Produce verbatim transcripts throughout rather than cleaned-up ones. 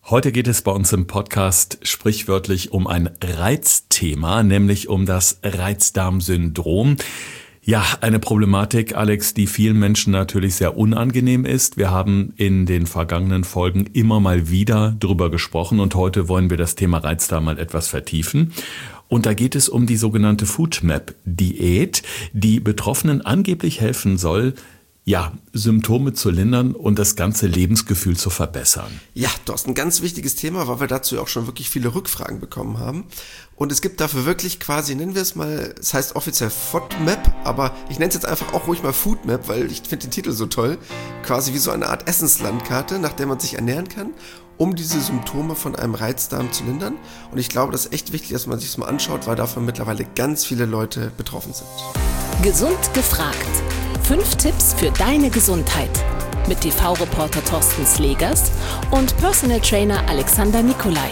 Heute geht es bei uns im Podcast sprichwörtlich um ein Reizthema, nämlich um das Reizdarmsyndrom. Ja, eine Problematik, Alex, die vielen Menschen natürlich sehr unangenehm ist. Wir haben in den vergangenen Folgen immer mal wieder drüber gesprochen und heute wollen wir das Thema Reizdarm mal etwas vertiefen. Und da geht es um die sogenannte FODMAP-Diät, die Betroffenen angeblich helfen soll, ja, Symptome zu lindern und das ganze Lebensgefühl zu verbessern. Ja, das ist ein ganz wichtiges Thema, weil wir dazu auch schon wirklich viele Rückfragen bekommen haben. Und es gibt dafür wirklich quasi, nennen wir es mal, es heißt offiziell FODMAP, aber ich nenne es jetzt einfach auch ruhig mal FODMAP, weil ich finde den Titel so toll. Quasi wie so eine Art Essenslandkarte, nach der man sich ernähren kann, um diese Symptome von einem Reizdarm zu lindern. Und ich glaube, das ist echt wichtig, dass man sich das mal anschaut, weil davon mittlerweile ganz viele Leute betroffen sind. Gesund gefragt. Fünf Tipps für deine Gesundheit mit T V-Reporter Thorsten Slegers und Personal Trainer Alexander Nikolai.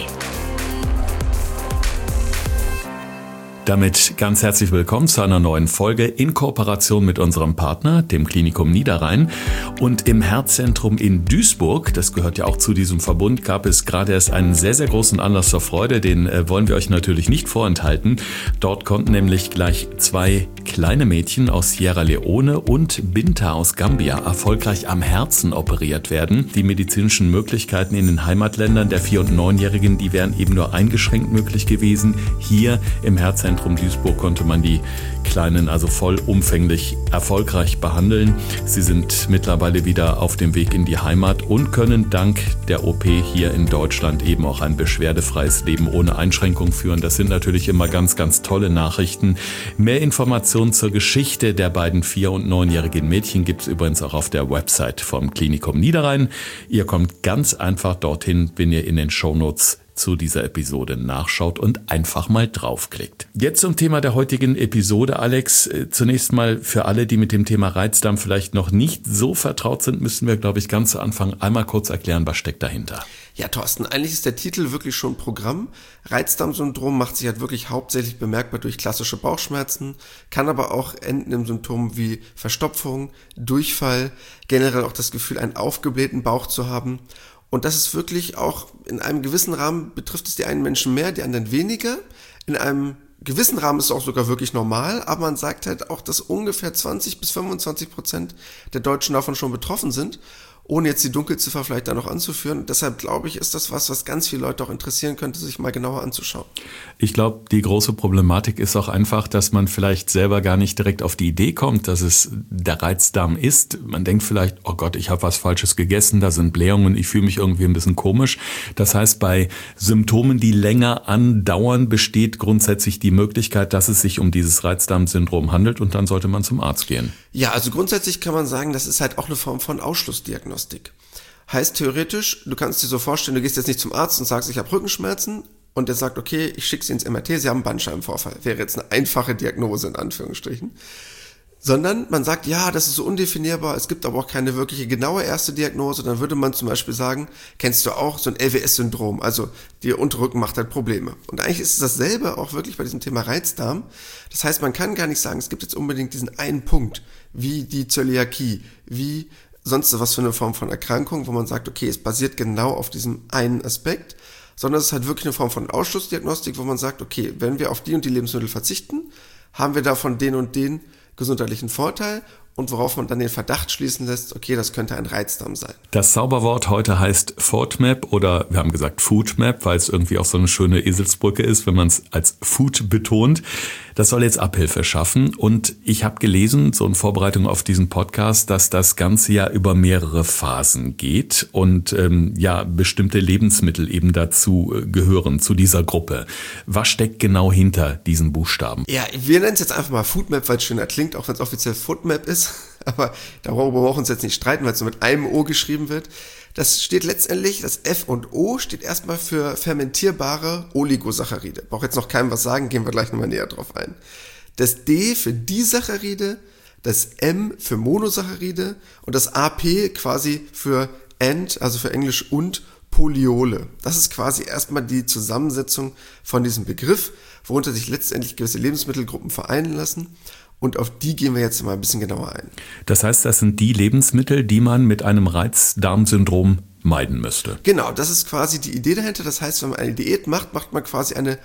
Damit ganz herzlich willkommen zu einer neuen Folge in Kooperation mit unserem Partner, dem Klinikum Niederrhein. Und im Herzzentrum in Duisburg, das gehört ja auch zu diesem Verbund, gab es gerade erst einen sehr, sehr großen Anlass zur Freude. Den äh, wollen wir euch natürlich nicht vorenthalten. Dort konnten nämlich gleich zwei kleine Mädchen aus Sierra Leone und Binta aus Gambia erfolgreich am Herzen operiert werden. Die medizinischen Möglichkeiten in den Heimatländern der vier- und neunjährigen, die wären eben nur eingeschränkt möglich gewesen. Hier im Herzzentrum Duisburg konnte man die Kleinen also vollumfänglich erfolgreich behandeln. Sie sind mittlerweile wieder auf dem Weg in die Heimat und können dank der O P hier in Deutschland eben auch ein beschwerdefreies Leben ohne Einschränkung führen. Das sind natürlich immer ganz, ganz tolle Nachrichten. Mehr Informationen zur Geschichte der beiden vier- und neunjährigen Mädchen gibt es übrigens auch auf der Website vom Klinikum Niederrhein. Ihr kommt ganz einfach dorthin, wenn ihr in den Shownotes zu dieser Episode nachschaut und einfach mal draufklickt. Jetzt zum Thema der heutigen Episode, Alex. Zunächst mal für alle, die mit dem Thema Reizdarm vielleicht noch nicht so vertraut sind, müssen wir, glaube ich, ganz zu Anfang einmal kurz erklären, was steckt dahinter. Ja, Thorsten, eigentlich ist der Titel wirklich schon Programm. Reizdarmsyndrom macht sich halt wirklich hauptsächlich bemerkbar durch klassische Bauchschmerzen, kann aber auch enden in Symptomen wie Verstopfung, Durchfall, generell auch das Gefühl, einen aufgeblähten Bauch zu haben. Und das ist wirklich auch in einem gewissen Rahmen, betrifft es die einen Menschen mehr, die anderen weniger. In einem gewissen Rahmen ist es auch sogar wirklich normal, aber man sagt halt auch, dass ungefähr zwanzig bis fünfundzwanzig Prozent der Deutschen davon schon betroffen sind, ohne jetzt die Dunkelziffer vielleicht da noch anzuführen. Und deshalb glaube ich, ist das was, was ganz viele Leute auch interessieren könnte, sich mal genauer anzuschauen. Ich glaube, die große Problematik ist auch einfach, dass man vielleicht selber gar nicht direkt auf die Idee kommt, dass es der Reizdarm ist. Man denkt vielleicht, oh Gott, ich habe was Falsches gegessen, da sind Blähungen, ich fühle mich irgendwie ein bisschen komisch. Das heißt, bei Symptomen, die länger andauern, besteht grundsätzlich die Möglichkeit, dass es sich um dieses Reizdarmsyndrom handelt und dann sollte man zum Arzt gehen. Ja, also grundsätzlich kann man sagen, das ist halt auch eine Form von Ausschlussdiagnostik. Heißt theoretisch, du kannst dir so vorstellen, du gehst jetzt nicht zum Arzt und sagst, ich habe Rückenschmerzen und der sagt, okay, ich schicke Sie ins M R T, Sie haben einen Bandscheibenvorfall. Wäre jetzt eine einfache Diagnose in Anführungsstrichen. Sondern man sagt, ja, das ist so undefinierbar, es gibt aber auch keine wirkliche genaue erste Diagnose. Dann würde man zum Beispiel sagen, kennst du auch so ein L W S-Syndrom, also der Unterrücken macht halt Probleme. Und eigentlich ist es dasselbe auch wirklich bei diesem Thema Reizdarm. Das heißt, man kann gar nicht sagen, es gibt jetzt unbedingt diesen einen Punkt, wie die Zöliakie, wie sonst was für eine Form von Erkrankung, wo man sagt, okay, es basiert genau auf diesem einen Aspekt, sondern es ist halt wirklich eine Form von Ausschlussdiagnostik, wo man sagt, okay, wenn wir auf die und die Lebensmittel verzichten, haben wir davon den und den gesundheitlichen Vorteil und worauf man dann den Verdacht schließen lässt, okay, das könnte ein Reizdarm sein. Das Zauberwort heute heißt FODMAP oder wir haben gesagt FODMAP, weil es irgendwie auch so eine schöne Eselsbrücke ist, wenn man es als Food betont. Das soll jetzt Abhilfe schaffen und ich habe gelesen, so in Vorbereitung auf diesen Podcast, dass das Ganze ja über mehrere Phasen geht und ähm, ja bestimmte Lebensmittel eben dazu äh, gehören, zu dieser Gruppe. Was steckt genau hinter diesen Buchstaben? Ja, wir nennen es jetzt einfach mal FODMAP, weil es schöner klingt, auch wenn es offiziell FODMAP ist. Aber darüber brauchen wir uns jetzt nicht streiten, weil es nur mit einem O geschrieben wird. Das steht letztendlich, das F und O steht erstmal für fermentierbare Oligosaccharide. Brauche jetzt noch keinem was sagen, gehen wir gleich nochmal näher drauf ein. Das D für Disaccharide, das M für Monosaccharide und das A P quasi für and, also für Englisch und Poliole. Das ist quasi erstmal die Zusammensetzung von diesem Begriff, worunter sich letztendlich gewisse Lebensmittelgruppen vereinen lassen. Und auf die gehen wir jetzt mal ein bisschen genauer ein. Das heißt, das sind die Lebensmittel, die man mit einem Reizdarmsyndrom meiden müsste. Genau, das ist quasi die Idee dahinter. Das heißt, wenn man eine Diät macht, macht man quasi eine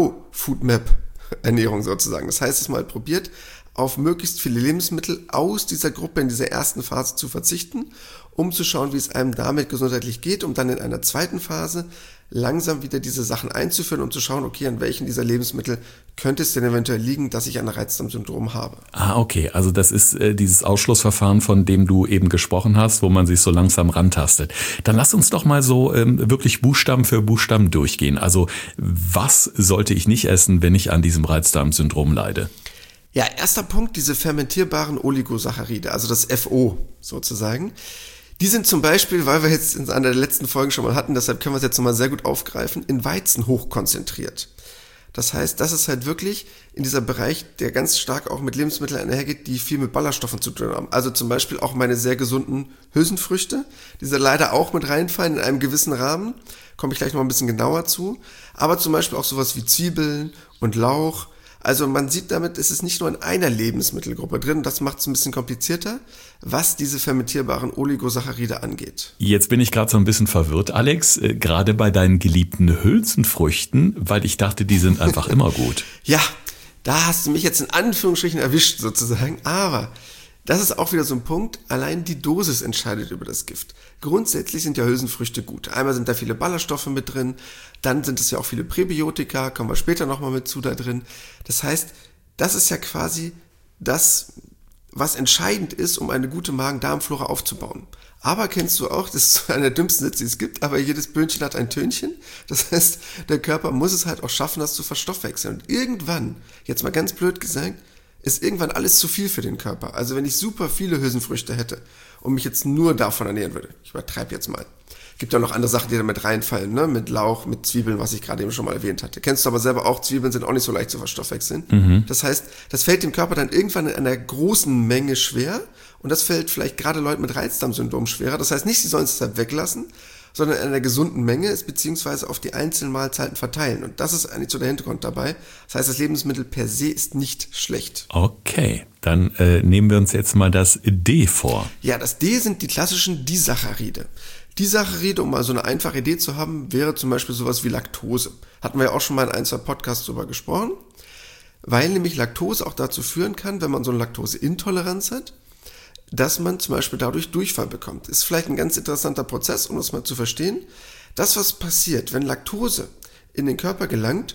Low-Food-Map-Ernährung sozusagen. Das heißt, dass man halt probiert, auf möglichst viele Lebensmittel aus dieser Gruppe in dieser ersten Phase zu verzichten, um zu schauen, wie es einem damit gesundheitlich geht, um dann in einer zweiten Phase langsam wieder diese Sachen einzuführen, um zu schauen, okay, an welchen dieser Lebensmittel könnte es denn eventuell liegen, dass ich ein Reizdarmsyndrom habe. Ah, okay. Also das ist äh, dieses Ausschlussverfahren, von dem du eben gesprochen hast, wo man sich so langsam rantastet. Dann lass uns doch mal so ähm, wirklich Buchstaben für Buchstaben durchgehen. Also was sollte ich nicht essen, wenn ich an diesem Reizdarmsyndrom leide? Ja, erster Punkt, diese fermentierbaren Oligosaccharide, also das F O sozusagen. Die sind zum Beispiel, weil wir jetzt in einer der letzten Folgen schon mal hatten, deshalb können wir es jetzt nochmal sehr gut aufgreifen, in Weizen hochkonzentriert. Das heißt, das ist halt wirklich in dieser Bereich, der ganz stark auch mit Lebensmitteln einhergeht, die viel mit Ballaststoffen zu tun haben. Also zum Beispiel auch meine sehr gesunden Hülsenfrüchte, die da leider auch mit reinfallen in einem gewissen Rahmen, komme ich gleich noch ein bisschen genauer zu. Aber zum Beispiel auch sowas wie Zwiebeln und Lauch. Also man sieht damit, es ist nicht nur in einer Lebensmittelgruppe drin, das macht es ein bisschen komplizierter, was diese fermentierbaren Oligosaccharide angeht. Jetzt bin ich gerade so ein bisschen verwirrt, Alex, äh, gerade bei deinen geliebten Hülsenfrüchten, weil ich dachte, die sind einfach immer gut. Ja, da hast du mich jetzt in Anführungsstrichen erwischt sozusagen, aber das ist auch wieder so ein Punkt, allein die Dosis entscheidet über das Gift. Grundsätzlich sind ja Hülsenfrüchte gut. Einmal sind da viele Ballaststoffe mit drin, dann sind es ja auch viele Präbiotika, kommen wir später nochmal mit zu da drin. Das heißt, das ist ja quasi das, was entscheidend ist, um eine gute Magen-Darm-Flora aufzubauen. Aber kennst du auch, das ist einer der dümmsten Sätze, die es gibt, aber jedes Böhnchen hat ein Tönchen. Das heißt, der Körper muss es halt auch schaffen, das zu verstoffwechseln. Und irgendwann, jetzt mal ganz blöd gesagt, ist irgendwann alles zu viel für den Körper. Also wenn ich super viele Hülsenfrüchte hätte und mich jetzt nur davon ernähren würde, ich übertreibe jetzt mal, gibt ja noch andere Sachen, die da mit reinfallen, ne? Mit Lauch, mit Zwiebeln, was ich gerade eben schon mal erwähnt hatte. Kennst du aber selber auch, Zwiebeln sind auch nicht so leicht zu verstoffwechseln. Mhm. Das heißt, das fällt dem Körper dann irgendwann in einer großen Menge schwer und das fällt vielleicht gerade Leuten mit Reizdarmsyndrom schwerer. Das heißt nicht, sie sollen es deshalb weglassen, sondern in einer gesunden Menge ist, beziehungsweise auf die einzelnen Mahlzeiten verteilen. Und das ist eigentlich so der Hintergrund dabei. Das heißt, das Lebensmittel per se ist nicht schlecht. Okay, dann äh, nehmen wir uns jetzt mal das D vor. Ja, das D sind die klassischen Disaccharide. Disaccharide, um mal so eine einfache Idee zu haben, wäre zum Beispiel sowas wie Laktose. Hatten wir ja auch schon mal in ein, zwei Podcasts drüber gesprochen. Weil nämlich Laktose auch dazu führen kann, wenn man so eine Laktoseintoleranz hat, dass man zum Beispiel dadurch Durchfall bekommt. Ist vielleicht ein ganz interessanter Prozess, um das mal zu verstehen. Das, was passiert, wenn Laktose in den Körper gelangt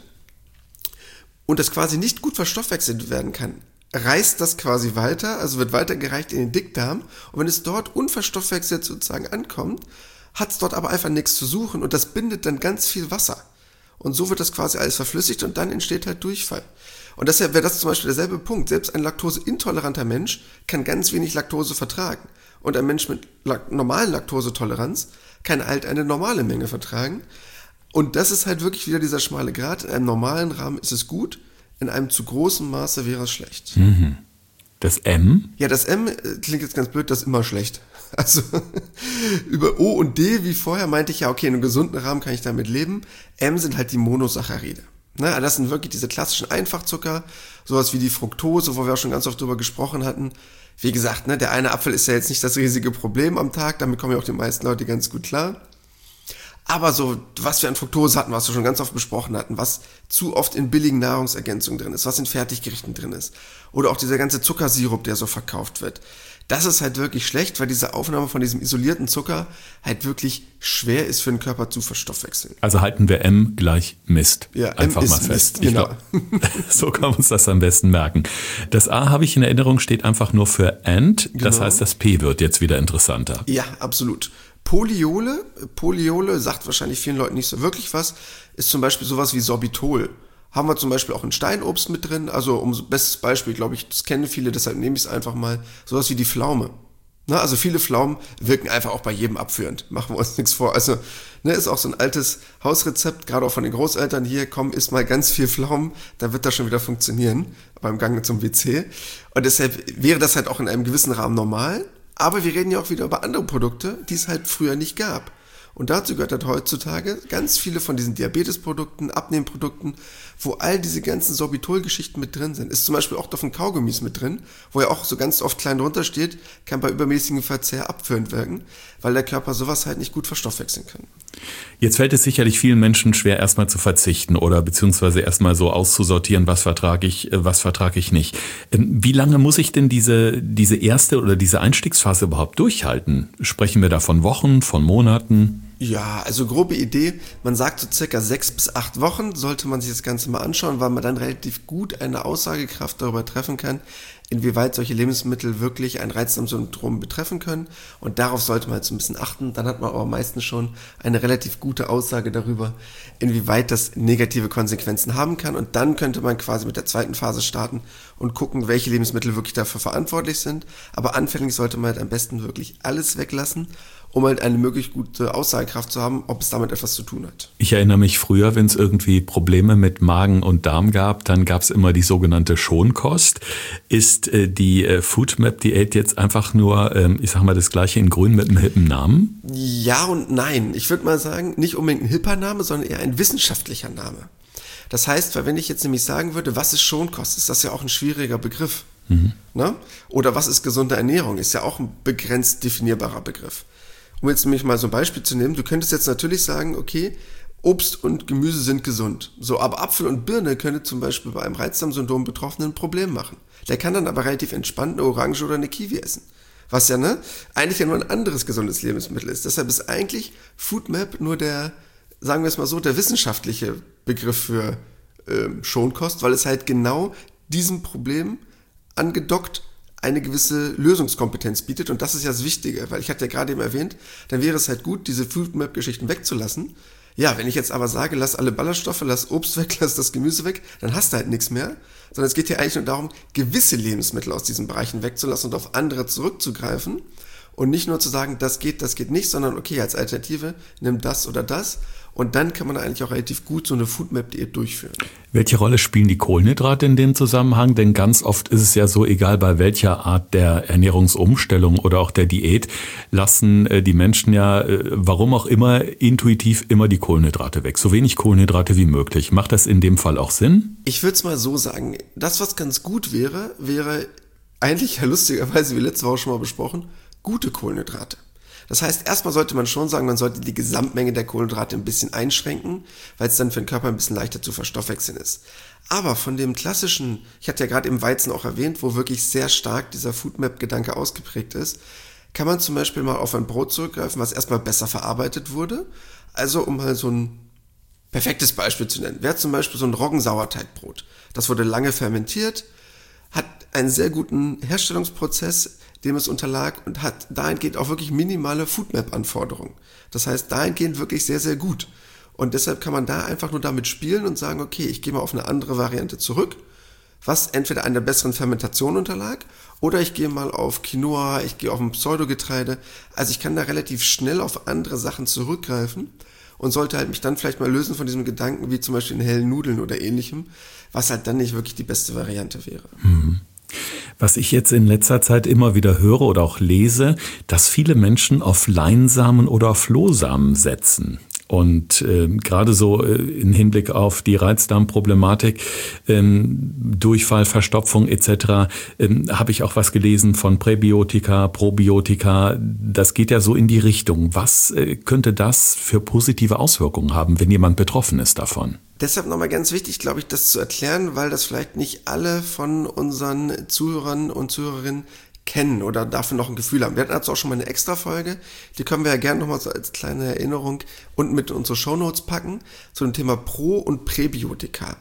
und das quasi nicht gut verstoffwechselt werden kann, reißt das quasi weiter, also wird weitergereicht in den Dickdarm. Und wenn es dort unverstoffwechselt sozusagen ankommt, hat es dort aber einfach nichts zu suchen und das bindet dann ganz viel Wasser. Und so wird das quasi alles verflüssigt und dann entsteht halt Durchfall. Und deshalb wäre das zum Beispiel derselbe Punkt. Selbst ein laktoseintoleranter Mensch kann ganz wenig Laktose vertragen. Und ein Mensch mit lak- normalen Laktosetoleranz kann halt eine normale Menge vertragen. Und das ist halt wirklich wieder dieser schmale Grat. In einem normalen Rahmen ist es gut, in einem zu großen Maße wäre es schlecht. Mhm. Das M? Ja, das M klingt jetzt ganz blöd, das ist immer schlecht. Also über O und D, wie vorher, meinte ich ja, okay, in einem gesunden Rahmen kann ich damit leben. M sind halt die Monosaccharide. Na, das sind wirklich diese klassischen Einfachzucker, sowas wie die Fructose, wo wir auch schon ganz oft drüber gesprochen hatten. Wie gesagt, ne, der eine Apfel ist ja jetzt nicht das riesige Problem am Tag, damit kommen ja auch die meisten Leute ganz gut klar. Aber so, was wir an Fructose hatten, was wir schon ganz oft besprochen hatten, was zu oft in billigen Nahrungsergänzungen drin ist, was in Fertiggerichten drin ist. Oder auch dieser ganze Zuckersirup, der so verkauft wird. Das ist halt wirklich schlecht, weil diese Aufnahme von diesem isolierten Zucker halt wirklich schwer ist für den Körper zu verstoffwechseln. Also halten wir M gleich Mist. Ja, einfach M mal ist fest. Mist, genau. Ich glaub, so kann man uns das am besten merken. Das A, habe ich in Erinnerung, steht einfach nur für And. Das Genau. heißt, das P wird jetzt wieder interessanter. Ja, absolut. Poliole, Poliole sagt wahrscheinlich vielen Leuten nicht so wirklich was, ist zum Beispiel sowas wie Sorbitol. Haben wir zum Beispiel auch in Steinobst mit drin, also um bestes Beispiel, glaube ich, das kennen viele, deshalb nehme ich es einfach mal, sowas wie die Pflaume. Na, also viele Pflaumen wirken einfach auch bei jedem abführend, machen wir uns nichts vor. Also ne, ist auch so ein altes Hausrezept, gerade auch von den Großeltern, hier, komm, isst mal ganz viel Pflaumen, dann wird das schon wieder funktionieren beim Gang zum W C. Und deshalb wäre das halt auch in einem gewissen Rahmen normal, aber wir reden ja auch wieder über andere Produkte, die es halt früher nicht gab. Und dazu gehört halt heutzutage ganz viele von diesen Diabetesprodukten, Abnehmprodukten, wo all diese ganzen Sorbitol-Geschichten mit drin sind. Ist zum Beispiel auch auf den Kaugummis mit drin, wo ja auch so ganz oft klein drunter steht, kann bei übermäßigem Verzehr abführend wirken, weil der Körper sowas halt nicht gut verstoffwechseln kann. Jetzt fällt es sicherlich vielen Menschen schwer, erstmal zu verzichten oder beziehungsweise erstmal so auszusortieren, was vertrage ich, was vertrage ich nicht. Wie lange muss ich denn diese, diese erste oder diese Einstiegsphase überhaupt durchhalten? Sprechen wir da von Wochen, von Monaten? Ja, also grobe Idee, man sagt so circa sechs bis acht Wochen sollte man sich das Ganze mal anschauen, weil man dann relativ gut eine Aussagekraft darüber treffen kann, inwieweit solche Lebensmittel wirklich ein Reizdarmsyndrom betreffen können, und darauf sollte man jetzt ein bisschen achten. Dann hat man aber meistens schon eine relativ gute Aussage darüber, inwieweit das negative Konsequenzen haben kann, und dann könnte man quasi mit der zweiten Phase starten und gucken, welche Lebensmittel wirklich dafür verantwortlich sind. Aber anfänglich sollte man halt am besten wirklich alles weglassen, um halt eine möglichst gute Aussagekraft zu haben, ob es damit etwas zu tun hat. Ich erinnere mich früher, wenn es irgendwie Probleme mit Magen und Darm gab, dann gab es immer die sogenannte Schonkost. Ist äh, die äh, Foodmap-Diät jetzt einfach nur, ähm, ich sag mal, das gleiche in grün mit einem hippen Namen? Ja und nein. Ich würde mal sagen, nicht unbedingt ein hipper Name, sondern eher ein wissenschaftlicher Name. Das heißt, weil wenn ich jetzt nämlich sagen würde, was ist Schonkost, ist das ja auch ein schwieriger Begriff. Mhm. Ne? Oder was ist gesunde Ernährung, ist ja auch ein begrenzt definierbarer Begriff. Um jetzt nämlich mal so ein Beispiel zu nehmen, du könntest jetzt natürlich sagen, okay, Obst und Gemüse sind gesund. So, aber Apfel und Birne könnte zum Beispiel bei einem Reizdarmsyndrom Betroffenen ein Problem machen. Der kann dann aber relativ entspannt eine Orange oder eine Kiwi essen. Was ja, ne, eigentlich ja nur ein anderes gesundes Lebensmittel ist. Deshalb ist eigentlich Foodmap nur der, sagen wir es mal so, der wissenschaftliche Begriff für ähm, Schonkost, weil es halt genau diesem Problem angedockt eine gewisse Lösungskompetenz bietet, und das ist ja das Wichtige, weil ich hatte ja gerade eben erwähnt, dann wäre es halt gut, diese Foodmap-Geschichten wegzulassen. Ja, wenn ich jetzt aber sage, lass alle Ballaststoffe, lass Obst weg, lass das Gemüse weg, dann hast du halt nichts mehr, sondern es geht hier eigentlich nur darum, gewisse Lebensmittel aus diesen Bereichen wegzulassen und auf andere zurückzugreifen und nicht nur zu sagen, das geht, das geht nicht, sondern okay, als Alternative nimm das oder das. Und dann kann man eigentlich auch relativ gut so eine Foodmap-Diät durchführen. Welche Rolle spielen die Kohlenhydrate in dem Zusammenhang? Denn ganz oft ist es ja so, egal bei welcher Art der Ernährungsumstellung oder auch der Diät, lassen die Menschen ja, warum auch immer, intuitiv immer die Kohlenhydrate weg. So wenig Kohlenhydrate wie möglich. Macht das in dem Fall auch Sinn? Ich würde es mal so sagen. Das, was ganz gut wäre, wäre eigentlich ja lustigerweise, wie letzte Woche schon mal besprochen, gute Kohlenhydrate. Das heißt, erstmal sollte man schon sagen, man sollte die Gesamtmenge der Kohlenhydrate ein bisschen einschränken, weil es dann für den Körper ein bisschen leichter zu verstoffwechseln ist. Aber von dem klassischen, ich hatte ja gerade eben Weizen auch erwähnt, wo wirklich sehr stark dieser Foodmap-Gedanke ausgeprägt ist, kann man zum Beispiel mal auf ein Brot zurückgreifen, was erstmal besser verarbeitet wurde. Also um mal so ein perfektes Beispiel zu nennen, wäre zum Beispiel so ein Roggensauerteigbrot. Das wurde lange fermentiert, hat einen sehr guten Herstellungsprozess, dem es unterlag, und hat dahingehend auch wirklich minimale Foodmap-Anforderungen. Das heißt, dahingehend wirklich sehr, sehr gut. Und deshalb kann man da einfach nur damit spielen und sagen, okay, ich gehe mal auf eine andere Variante zurück, was entweder einer besseren Fermentation unterlag, oder ich gehe mal auf Quinoa, ich gehe auf ein Pseudogetreide. Also ich kann da relativ schnell auf andere Sachen zurückgreifen und sollte halt mich dann vielleicht mal lösen von diesem Gedanken, wie zum Beispiel in hellen Nudeln oder ähnlichem, was halt dann nicht wirklich die beste Variante wäre. Mhm. Was ich jetzt in letzter Zeit immer wieder höre oder auch lese, dass viele Menschen auf Leinsamen oder auf Flohsamen setzen. Und äh, gerade so äh, im Hinblick auf die Reizdarmproblematik, ähm, Durchfall, Verstopfung et cetera, ähm, habe ich auch was gelesen von Präbiotika, Probiotika. Das geht ja so in die Richtung. Was äh, könnte das für positive Auswirkungen haben, wenn jemand betroffen ist davon? Deshalb nochmal ganz wichtig, glaube ich, das zu erklären, weil das vielleicht nicht alle von unseren Zuhörern und Zuhörerinnen kennen oder dafür noch ein Gefühl haben. Wir hatten dazu auch schon mal eine extra Folge, die können wir ja gerne nochmal so als kleine Erinnerung unten mit in unsere Shownotes packen, zu dem Thema Pro- und Präbiotika.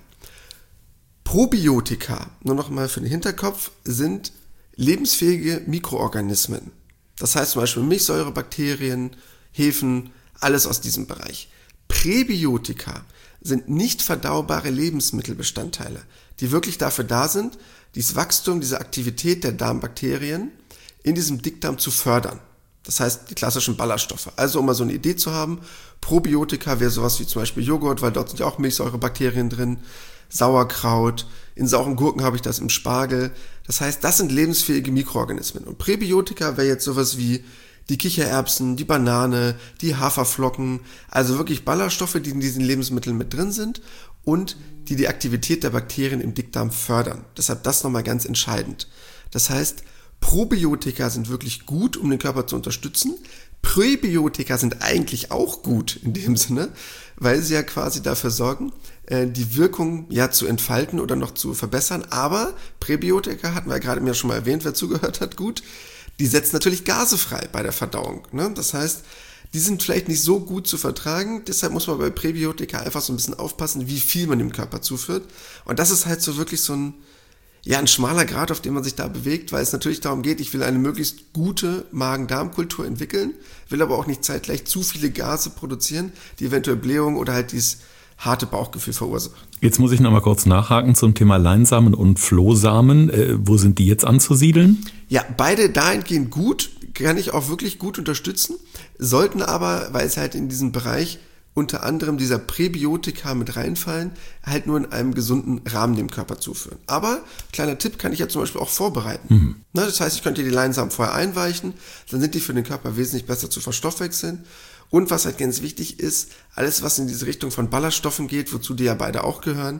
Probiotika, nur nochmal für den Hinterkopf, sind lebensfähige Mikroorganismen. Das heißt zum Beispiel Milchsäurebakterien, Hefen, alles aus diesem Bereich. Präbiotika sind nicht verdaubare Lebensmittelbestandteile, die wirklich dafür da sind, dieses Wachstum, diese Aktivität der Darmbakterien in diesem Dickdarm zu fördern. Das heißt, die klassischen Ballaststoffe. Also um mal so eine Idee zu haben, Probiotika wäre sowas wie zum Beispiel Joghurt, weil dort sind ja auch Milchsäurebakterien drin, Sauerkraut, in sauren Gurken habe ich das im Spargel. Das heißt, das sind lebensfähige Mikroorganismen. Und Präbiotika wäre jetzt sowas wie die Kichererbsen, die Banane, die Haferflocken, also wirklich Ballaststoffe, die in diesen Lebensmitteln mit drin sind und die die Aktivität der Bakterien im Dickdarm fördern. Deshalb das nochmal ganz entscheidend. Das heißt, Probiotika sind wirklich gut, um den Körper zu unterstützen. Präbiotika sind eigentlich auch gut in dem Sinne, weil sie ja quasi dafür sorgen, die Wirkung ja zu entfalten oder noch zu verbessern. Aber Präbiotika, hatten wir ja gerade mir schon mal erwähnt, wer zugehört hat, gut, die setzen natürlich Gase frei bei der Verdauung. Ne? Das heißt, die sind vielleicht nicht so gut zu vertragen, deshalb muss man bei Präbiotika einfach so ein bisschen aufpassen, wie viel man dem Körper zuführt. Und das ist halt so wirklich so ein, ja, ein schmaler Grat, auf dem man sich da bewegt, weil es natürlich darum geht, ich will eine möglichst gute Magen-Darm-Kultur entwickeln, will aber auch nicht zeitgleich zu viele Gase produzieren, die eventuell Blähung oder halt dieses harte Bauchgefühl verursachen. Jetzt muss ich noch mal kurz nachhaken zum Thema Leinsamen und Flohsamen. Äh, wo sind die jetzt anzusiedeln? Ja, beide dahingehend gut, kann ich auch wirklich gut unterstützen, sollten aber, weil es halt in diesem Bereich unter anderem dieser Präbiotika mit reinfallen, halt nur in einem gesunden Rahmen dem Körper zuführen. Aber, kleiner Tipp, kann ich ja zum Beispiel auch vorbereiten. Mhm. Na, das heißt, ich könnte die Leinsamen vorher einweichen, dann sind die für den Körper wesentlich besser zu verstoffwechseln. Und was halt ganz wichtig ist, alles was in diese Richtung von Ballaststoffen geht, wozu die ja beide auch gehören,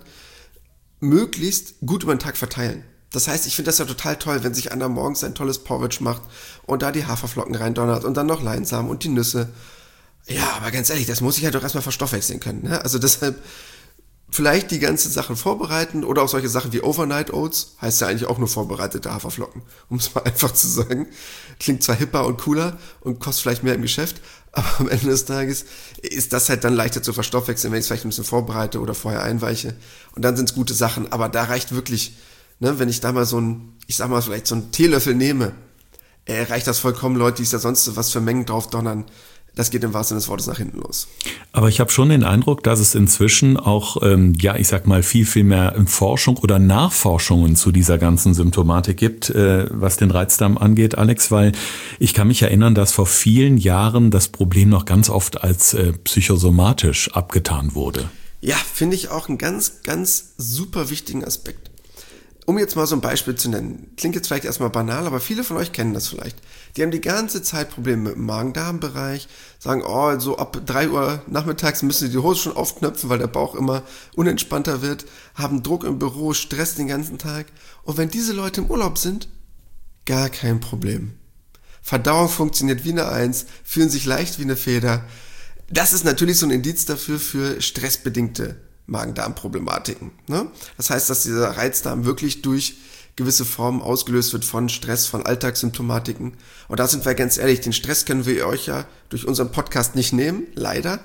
möglichst gut über den Tag verteilen. Das heißt, ich finde das ja total toll, wenn sich einer morgens ein tolles Porridge macht und da die Haferflocken reindonnert und dann noch Leinsamen und die Nüsse. Ja, aber ganz ehrlich, das muss ich ja doch erstmal verstoffwechseln können. Ne? Also deshalb vielleicht die ganzen Sachen vorbereiten oder auch solche Sachen wie Overnight Oats, heißt ja eigentlich auch nur vorbereitete Haferflocken, um es mal einfach zu sagen. Klingt zwar hipper und cooler und kostet vielleicht mehr im Geschäft, aber am Ende des Tages ist das halt dann leichter zu verstoffwechseln, wenn ich es vielleicht ein bisschen vorbereite oder vorher einweiche. Und dann sind es gute Sachen, aber da reicht wirklich, ne, wenn ich da mal so ein, ich sag mal vielleicht so einen Teelöffel nehme, äh, reicht das vollkommen, Leute, die es da sonst was für Mengen drauf donnern. Das geht im wahrsten Sinne des Wortes nach hinten los. Aber ich habe schon den Eindruck, dass es inzwischen auch, ähm, ja, ich sag mal, viel, viel mehr Forschung oder Nachforschungen zu dieser ganzen Symptomatik gibt, äh, was den Reizdarm angeht, Alex, weil ich kann mich erinnern, dass vor vielen Jahren das Problem noch ganz oft als äh, psychosomatisch abgetan wurde. Ja, finde ich auch einen ganz, ganz super wichtigen Aspekt. Um jetzt mal so ein Beispiel zu nennen, klingt jetzt vielleicht erstmal banal, aber viele von euch kennen das vielleicht. Die haben die ganze Zeit Probleme mit dem Magen-Darm-Bereich, sagen, oh, so ab drei Uhr nachmittags müssen sie die Hose schon aufknöpfen, weil der Bauch immer unentspannter wird, haben Druck im Büro, Stress den ganzen Tag. Und wenn diese Leute im Urlaub sind, gar kein Problem. Verdauung funktioniert wie eine Eins, fühlen sich leicht wie eine Feder. Das ist natürlich so ein Indiz dafür für stressbedingte Magen-Darm-Problematiken. Ne? Das heißt, dass dieser Reizdarm wirklich durch gewisse Formen ausgelöst wird von Stress, von Alltagssymptomatiken. Und da sind wir ganz ehrlich, den Stress können wir euch ja durch unseren Podcast nicht nehmen, leider.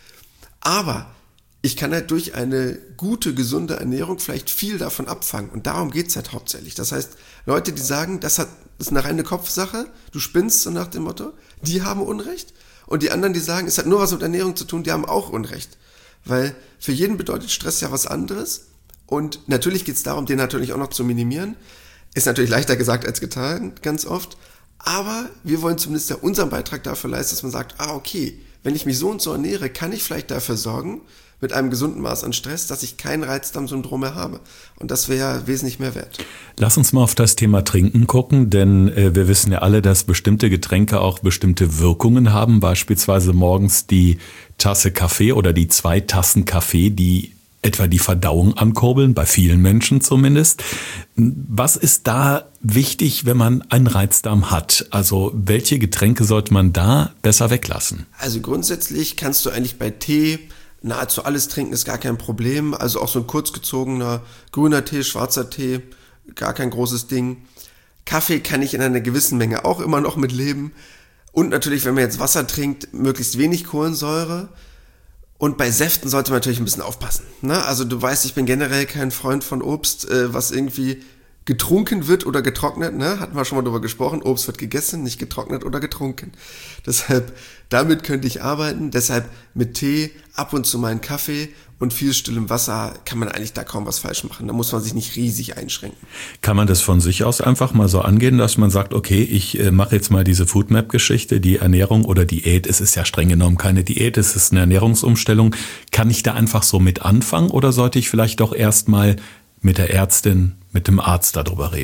Aber ich kann halt durch eine gute, gesunde Ernährung vielleicht viel davon abfangen. Und darum geht's halt hauptsächlich. Das heißt, Leute, die sagen, das hat, das ist eine reine Kopfsache, du spinnst so nach dem Motto, die haben Unrecht. Und die anderen, die sagen, es hat nur was mit Ernährung zu tun, die haben auch Unrecht. Weil für jeden bedeutet Stress ja was anderes. Und natürlich geht es darum, den natürlich auch noch zu minimieren. Ist natürlich leichter gesagt als getan, ganz oft. Aber wir wollen zumindest ja unseren Beitrag dafür leisten, dass man sagt, ah okay, wenn ich mich so und so ernähre, kann ich vielleicht dafür sorgen, mit einem gesunden Maß an Stress, dass ich kein Reizdarmsyndrom mehr habe. Und das wäre ja wesentlich mehr wert. Lass uns mal auf das Thema Trinken gucken, denn äh, wir wissen ja alle, dass bestimmte Getränke auch bestimmte Wirkungen haben. Beispielsweise morgens die Tasse Kaffee oder die zwei Tassen Kaffee, die etwa die Verdauung ankurbeln, bei vielen Menschen zumindest. Was ist da wichtig, wenn man einen Reizdarm hat? Also welche Getränke sollte man da besser weglassen? Also grundsätzlich kannst du eigentlich bei Tee nahezu alles trinken, ist gar kein Problem. Also auch so ein kurzgezogener grüner Tee, schwarzer Tee, gar kein großes Ding. Kaffee kann ich in einer gewissen Menge auch immer noch mit leben. Und natürlich, wenn man jetzt Wasser trinkt, möglichst wenig Kohlensäure. Und bei Säften sollte man natürlich ein bisschen aufpassen. Ne? Also du weißt, ich bin generell kein Freund von Obst, äh, was irgendwie getrunken wird oder getrocknet. Ne? Hatten wir schon mal drüber gesprochen. Obst wird gegessen, nicht getrocknet oder getrunken. Deshalb, damit könnte ich arbeiten. Deshalb mit Tee, ab und zu mal einen Kaffee und viel stillem Wasser kann man eigentlich da kaum was falsch machen. Da muss man sich nicht riesig einschränken. Kann man das von sich aus einfach mal so angehen, dass man sagt, okay, ich äh, mache jetzt mal diese Foodmap-Geschichte, die Ernährung oder Diät, es ist ja streng genommen keine Diät, es ist eine Ernährungsumstellung. Kann ich da einfach so mit anfangen oder sollte ich vielleicht doch erst mal mit der Ärztin, mit dem Arzt darüber reden?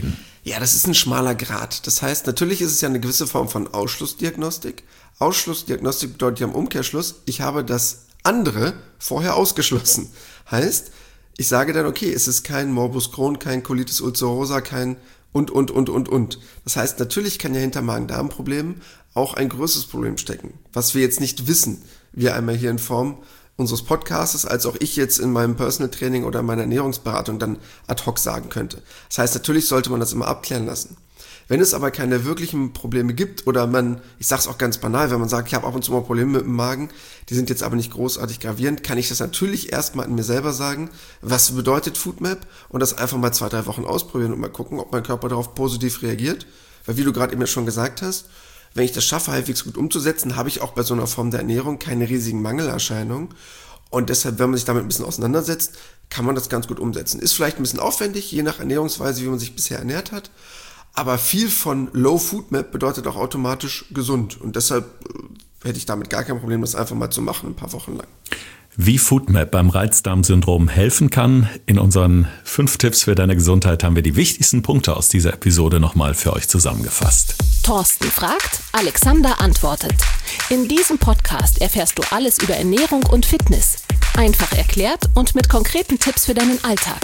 Ja, das ist ein schmaler Grat. Das heißt, natürlich ist es ja eine gewisse Form von Ausschlussdiagnostik. Ausschlussdiagnostik bedeutet ja im Umkehrschluss, ich habe das andere vorher ausgeschlossen. Heißt, ich sage dann, okay, es ist kein Morbus Crohn, kein Colitis ulcerosa, kein und, und, und, und, und. Das heißt, natürlich kann ja hinter Magen-Darm-Problemen auch ein größeres Problem stecken, was wir jetzt nicht wissen. Wir einmal hier in Form unseres Podcasts, als auch ich jetzt in meinem Personal Training oder meiner Ernährungsberatung dann ad hoc sagen könnte. Das heißt, natürlich sollte man das immer abklären lassen. Wenn es aber keine wirklichen Probleme gibt oder man, ich sage es auch ganz banal, wenn man sagt, ich habe ab und zu mal Probleme mit dem Magen, die sind jetzt aber nicht großartig gravierend, kann ich das natürlich erstmal an mir selber sagen, was bedeutet FoodMap und das einfach mal zwei, drei Wochen ausprobieren und mal gucken, ob mein Körper darauf positiv reagiert. Weil wie du gerade eben schon gesagt hast, wenn ich das schaffe, halbwegs gut umzusetzen, habe ich auch bei so einer Form der Ernährung keine riesigen Mangelerscheinungen. Und deshalb, wenn man sich damit ein bisschen auseinandersetzt, kann man das ganz gut umsetzen. Ist vielleicht ein bisschen aufwendig, je nach Ernährungsweise, wie man sich bisher ernährt hat. Aber viel von Low FoodMap bedeutet auch automatisch gesund. Und deshalb äh, hätte ich damit gar kein Problem, das einfach mal zu machen, ein paar Wochen lang. Wie FoodMap beim Reizdarmsyndrom helfen kann, in unseren fünf Tipps für deine Gesundheit haben wir die wichtigsten Punkte aus dieser Episode nochmal für euch zusammengefasst. Thorsten fragt, Alexander antwortet. In diesem Podcast erfährst du alles über Ernährung und Fitness. Einfach erklärt und mit konkreten Tipps für deinen Alltag.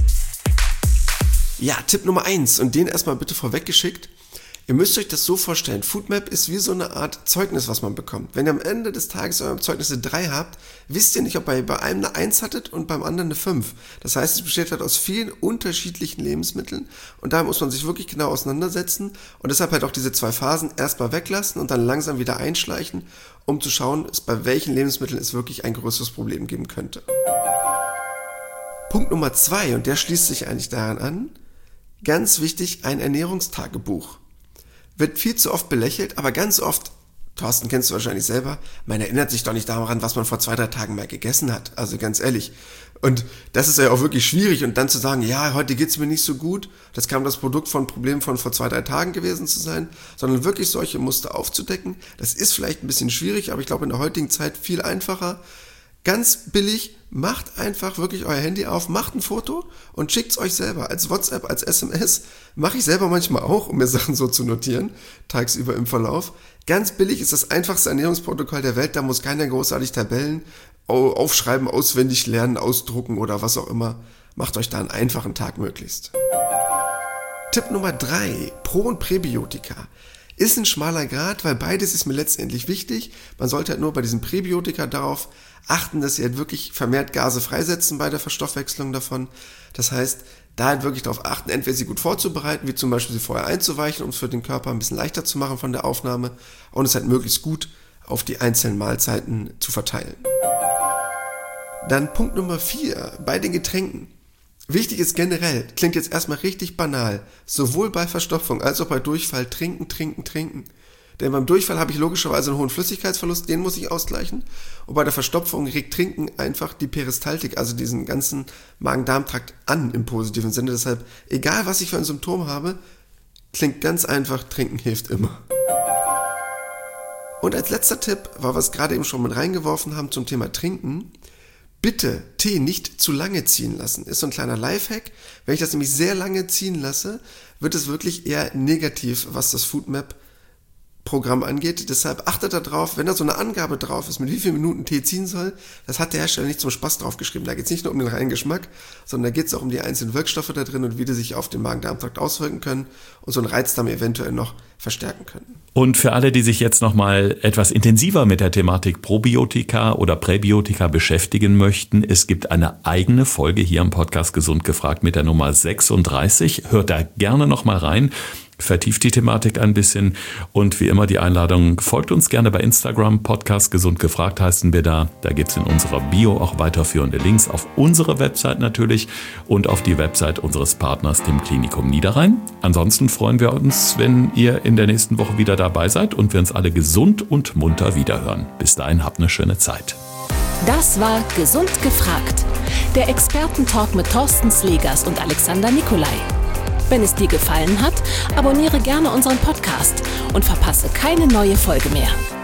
Ja, Tipp Nummer eins und den erstmal bitte vorweggeschickt. Ihr müsst euch das so vorstellen, FoodMap ist wie so eine Art Zeugnis, was man bekommt. Wenn ihr am Ende des Tages eure Zeugnisse drei habt, wisst ihr nicht, ob ihr bei einem eine eins hattet und beim anderen eine fünf. Das heißt, es besteht halt aus vielen unterschiedlichen Lebensmitteln und da muss man sich wirklich genau auseinandersetzen und deshalb halt auch diese zwei Phasen erstmal weglassen und dann langsam wieder einschleichen, um zu schauen, bei welchen Lebensmitteln es wirklich ein größeres Problem geben könnte. Punkt Nummer zwei, und der schließt sich eigentlich daran an, ganz wichtig, ein Ernährungstagebuch. Wird viel zu oft belächelt, aber ganz oft, Thorsten, kennst du wahrscheinlich selber, man erinnert sich doch nicht daran, was man vor zwei, drei Tagen mal gegessen hat. Also ganz ehrlich. Und das ist ja auch wirklich schwierig. Und dann zu sagen, ja, heute geht's mir nicht so gut, das kann das Produkt von Problemen von vor zwei, drei Tagen gewesen zu sein, sondern wirklich solche Muster aufzudecken. Das ist vielleicht ein bisschen schwierig, aber ich glaube in der heutigen Zeit viel einfacher. Ganz billig, macht einfach wirklich euer Handy auf, macht ein Foto und schickt es euch selber als WhatsApp, als S M S. Mache ich selber manchmal auch, um mir Sachen so zu notieren, tagsüber im Verlauf. Ganz billig ist das einfachste Ernährungsprotokoll der Welt, da muss keiner großartig Tabellen aufschreiben, auswendig lernen, ausdrucken oder was auch immer. Macht euch da einen einfachen Tag möglichst. Tipp Nummer drei, Pro- und Präbiotika. Ist ein schmaler Grat, weil beides ist mir letztendlich wichtig. Man sollte halt nur bei diesen Präbiotika darauf achten, dass sie halt wirklich vermehrt Gase freisetzen bei der Verstoffwechslung davon. Das heißt, da halt wirklich darauf achten, entweder sie gut vorzubereiten, wie zum Beispiel sie vorher einzuweichen, um es für den Körper ein bisschen leichter zu machen von der Aufnahme und es halt möglichst gut auf die einzelnen Mahlzeiten zu verteilen. Dann Punkt Nummer vier, bei den Getränken. Wichtig ist generell, klingt jetzt erstmal richtig banal, sowohl bei Verstopfung als auch bei Durchfall trinken, trinken, trinken. Denn beim Durchfall habe ich logischerweise einen hohen Flüssigkeitsverlust, den muss ich ausgleichen. Und bei der Verstopfung regt Trinken einfach die Peristaltik, also diesen ganzen Magen-Darm-Trakt an im positiven Sinne. Deshalb, egal was ich für ein Symptom habe, klingt ganz einfach, trinken hilft immer. Und als letzter Tipp, weil wir es gerade eben schon mit reingeworfen haben zum Thema Trinken, bitte Tee nicht zu lange ziehen lassen. Ist so ein kleiner Lifehack. Wenn ich das nämlich sehr lange ziehen lasse, wird es wirklich eher negativ, was das FoodMap-Programm angeht. Deshalb achtet da drauf, wenn da so eine Angabe drauf ist, mit wie vielen Minuten Tee ziehen soll, das hat der Hersteller nicht zum Spaß drauf geschrieben. Da geht es nicht nur um den reinen Geschmack, sondern da geht es auch um die einzelnen Wirkstoffe da drin und wie die sich auf den Magen-Darm-Trakt auswirken können und so einen Reizdarm eventuell noch verstärken können. Und für alle, die sich jetzt nochmal etwas intensiver mit der Thematik Probiotika oder Präbiotika beschäftigen möchten, es gibt eine eigene Folge hier im Podcast Gesund gefragt mit der Nummer sechsunddreißig. Hört da gerne nochmal rein. Vertieft die Thematik ein bisschen und wie immer die Einladung, folgt uns gerne bei Instagram, Podcast Gesund gefragt heißen wir da. Da gibt es in unserer Bio auch weiterführende Links auf unsere Website natürlich und auf die Website unseres Partners, dem Klinikum Niederrhein. Ansonsten freuen wir uns, wenn ihr in der nächsten Woche wieder dabei seid und wir uns alle gesund und munter wiederhören. Bis dahin, habt eine schöne Zeit. Das war Gesund gefragt, der Expertentalk mit Thorsten Slegers und Alexander Nikolai. Wenn es dir gefallen hat, abonniere gerne unseren Podcast und verpasse keine neue Folge mehr.